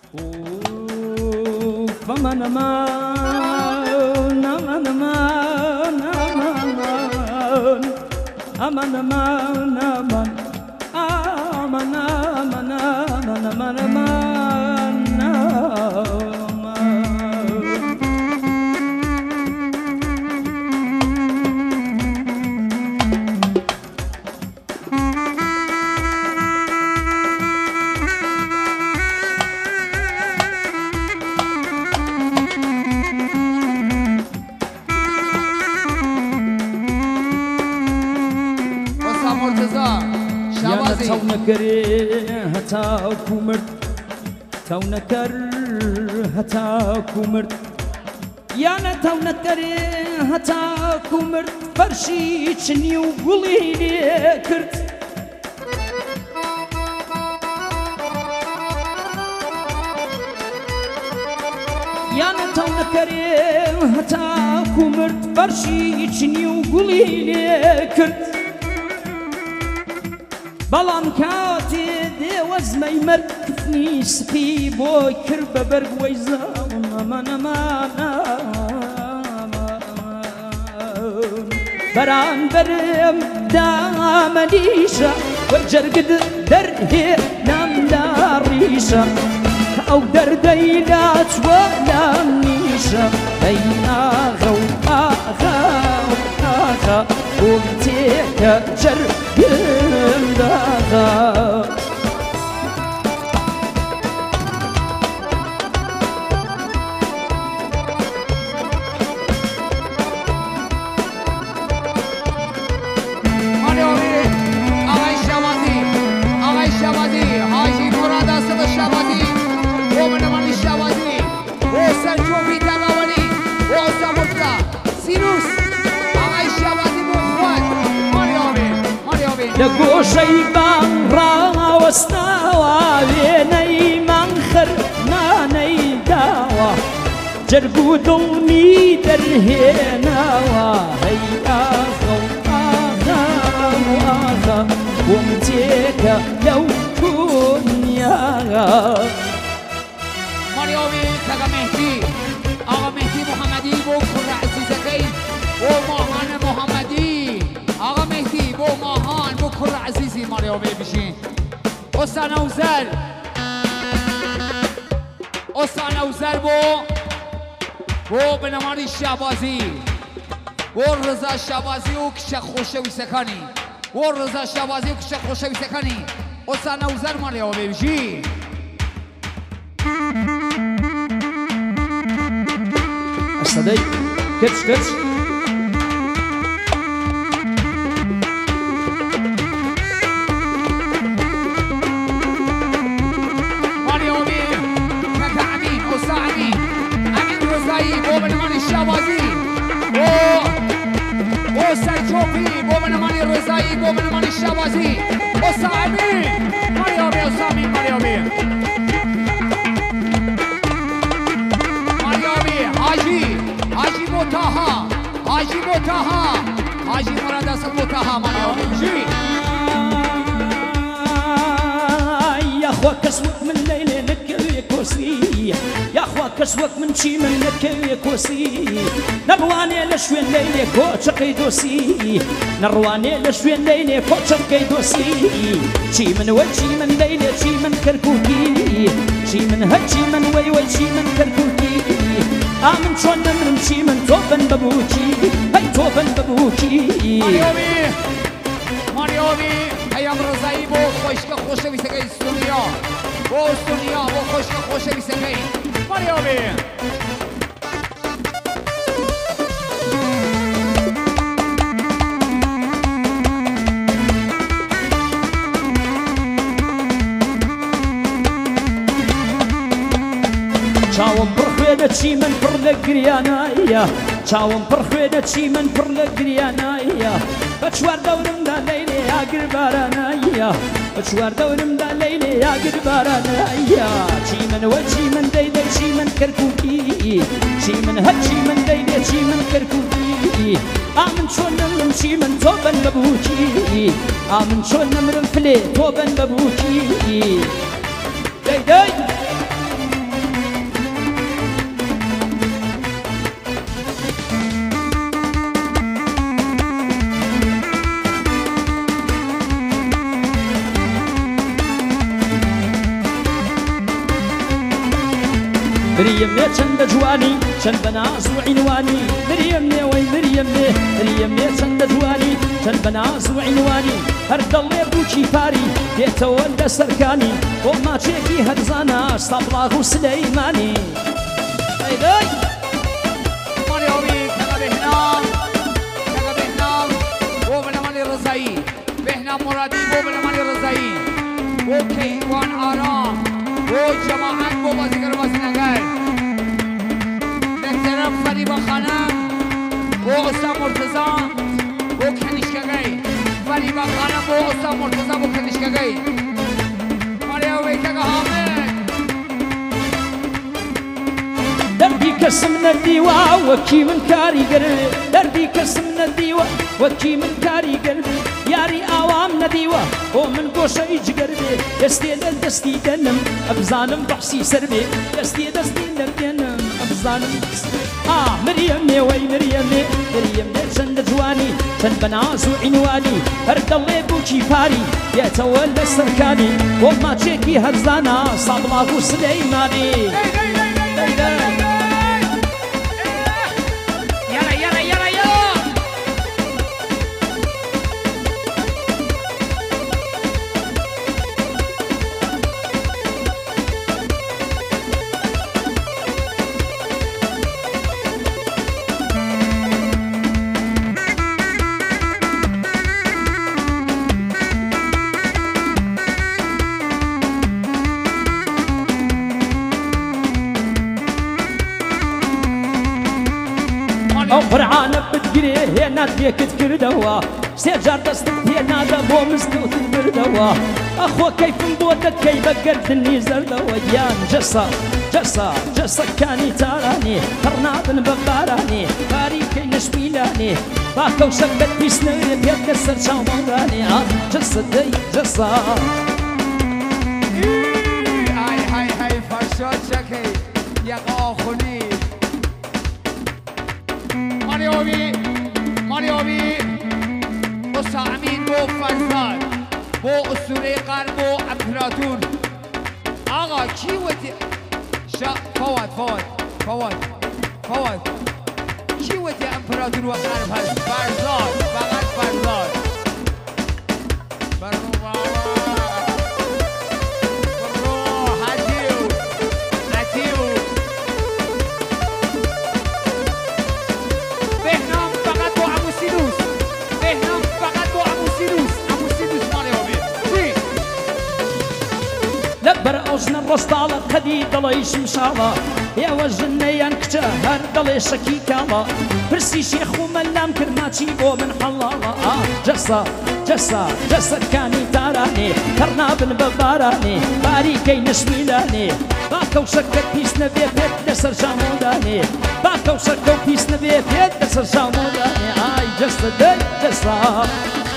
فمن تونكر هتاكو مرد يانا تونكر هتاكو مرد فرشي چني وقولي ليكرت يانا تونكر هتاكو مرد فرشي چني وقولي ليكرت بلام كاتي دي وزمي مركفني سقي بوي كرب برق ويزام بران برم دام ديشا والجرقد درهي نام داريشا او درديلات ولا منيشا اي اغا واغا واغا ومتيك جرقم داغا لقوشي بان راوستاوا بيني منخر ما نيداوا جرقو ضمي درهيناوا هي آخا وآخا وآخا ومتيكا لو كونيا مريومي كاغا مهدي آغا مهدي محمدي بو كل عزيزكي وماهان محمدي آغا مهدي بو ماهان بو كل عزيزي مريومي بشين أستانا وزال أستانا وزال بو بنماني الشعبازي بو رضا الشعبازي وكشا خوشوي سكاني بو رضا الشعبازي وكشا خوشوي سكاني أستانا وزال مريومي بشين أستاذي كتش مريومي كتعمين وصاعمين أمين رزاي بو من ماني الشوازي بو سرجوبي بو من ماني رزاي بو من ماني الشوازي وصاعمين مريومي وصاعمين مريومي حاجی موتاها حاجی موتاها حاجی مراد اصل موتاها مريومي جي يا اخوة كسوك من ليلة نكوي كوسي يا اخوة كسوك من شي من نكوي كوسي نرواني لشوين ليلة كوشقي دوسي نرواني لشوين ليلة كوشقي دوسي شي من وجي من ليلة شي من كركوكي شي من هجي من وي شي من كركوكي آمن شون نمشي من توفن ببوكي هاي توفن ببوكي مريومي هيا مرزاي بو خوشك خوشه بيسكي السنيا بو السنيا بو خوشك خوشه بيسكي مريومي چاوم پرخوێدە چی من پڕ لە گریانایە چاوم پرخوێدە چی من پڕ لە گریانایە بە چوار دەورمدا لەیلێ یاگر بارانایە بە چوار دەورمدا لەیلێ یاگر بارانایە چی من وە چی من دەیدە چی من کەرکووکی چی من هەرچی من دەیدێ چی من کەرکووکی ئامن چۆن نەمرم چی من تۆ بەن بەبووکی ئامن چۆن نەمرم فلێ تۆ بەن بەبووکی دەی مريم لي چند جوانی چند بناز و عنوانی مريم لي وي مريم لي مريم لي چند جوانی چند بناز و عنوانی هر دڵێ بووکی پاری دێتەوە لە سەرکانی بۆ ماچێکی هەرزانە سابڵاغ و سلەیمانی مالیاوی کەگە بهنام بۆ بنەمانی ڕزایی بهنام مرادی بۆ بنەمانی ڕزایی بۆ کەیوان ئارام بۆ جەماعەت بۆ بازیگەر و بازینەگەر لەسەرە فەریبە خانم بۆ ئۆستا مرتزا بۆ کەنیشکەکەی فەریبە خانم بۆ ئۆستا مرتزا بۆ کەنیشکەکەی مالیاوی کەگە حامد دەردی کەسم نەدیوە وەکی من کاریگەر دەردی کەسم نەدیوە وەکی من کاریگەر یاری ئاوام نەدیوە بۆ من گۆشەی جگەر بێ دەستێ لە دەستی دەنم ئەبزانم بەحسی سەر بێ دەستێ دەستی نەدێنم ئەبزانم مريم لي وي مريم لي مريم لي چند جوانی چند بەناز و عنوانی هەر دڵێ بووکی پاری دێتەوە لە سەرکانی بۆ ماچێکی هەرزانە سابڵاغ و سلەیمانی ئەو قورعانە بتگرێ هێنات لێکت کردەوە سێ جار دەستت هێنادە بۆ مزگەوتت بردەوە ئەخۆ کەیفم بۆ دەکەی بە گەردنی زەردەوە یان جەسە جەسە جەسەکانی تارانێ هەڕنابن بە بارانێ باریکەی نەشمیلانێ با کەوشەکەت پیس نەوێ پێت لە سەر چاومەڕانێ جەسە دەی جەسە های فەرشاد چەکەی یەقە ئاخونی مالیاوی ئۆستا ئەمین بۆ فەرزاد بۆ ئوستورەی قەرن بۆ ئەمپراتور ئاغا کی وەتی فەواد کی وەتی ئەمپراتور وە قەرن هەست فەرزاد فەقەت فەرزاد لەبەر ئەوژنە ڕۆستاڵە قەدی دڵی شمشاڵە ئێوە ژنەیان کچە هەر دڵێ شەکی کاڵە پرسی شێخ و مەلام کرد ماچی بۆ من حەڵاڵە جەسە جەسە جەسەکانی تارانێ هەڕنابن بە بارانێ باریکەی نەشمیلانێ با کەوشەکە پیس نەبێ پێت لەسەر ژامۆدانێ با کەوشەکە و پیس نەبێ پێت لەسەر ژامۆدانێ جەسە دەی جەسە